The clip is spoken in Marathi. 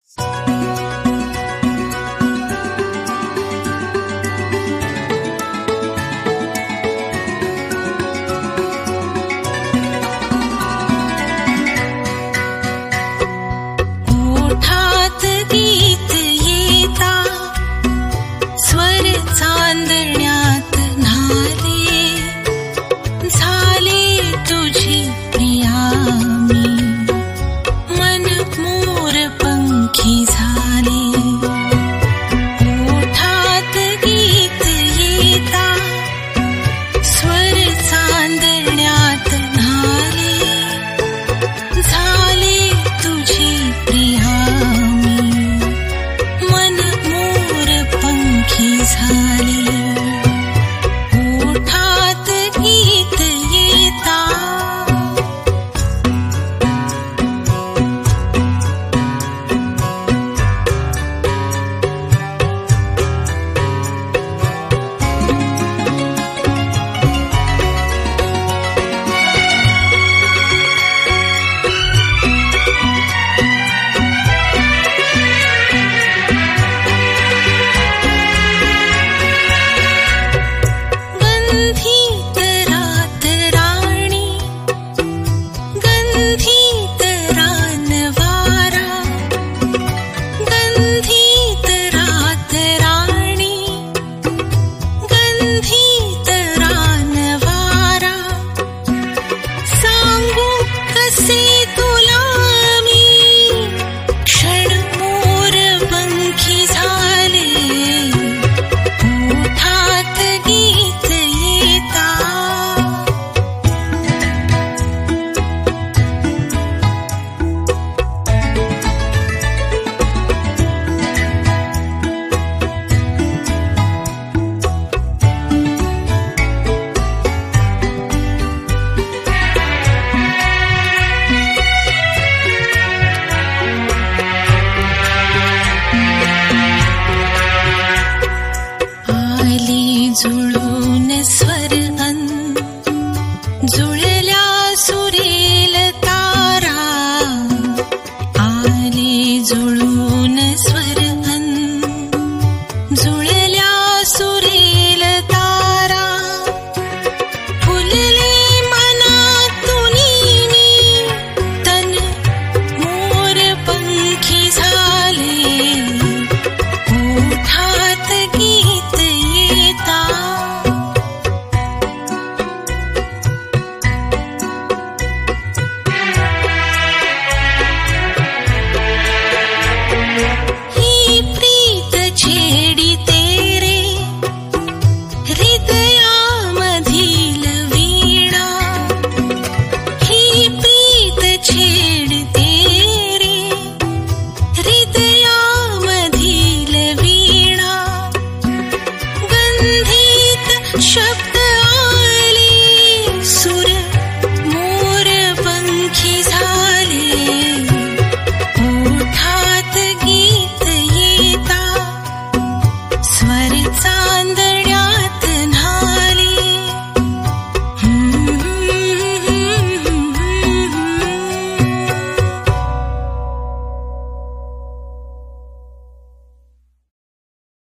ओठात गीत येता स्वर चांदण्यात न्हाले, झाले तुझी प्रिया मी, मन मोर पंखी झाले. ओठात गीत येता स्वर चांदण्यात न्हाले, झाले तुझी प्रिया मी, मन मोर पंखी झाले. ओठात गीत येता. गंधीत रात राणी, गंधीत रान वारा, गंधीत रात राणी, गंधीत रान वारा. सांगू कसे तुला मी, क्षण मोर पंखी झाले. ओठात गीत येता. आली जुळून स्वर अन, जुळल्या सुरेल तारा. आली जुळून स्वर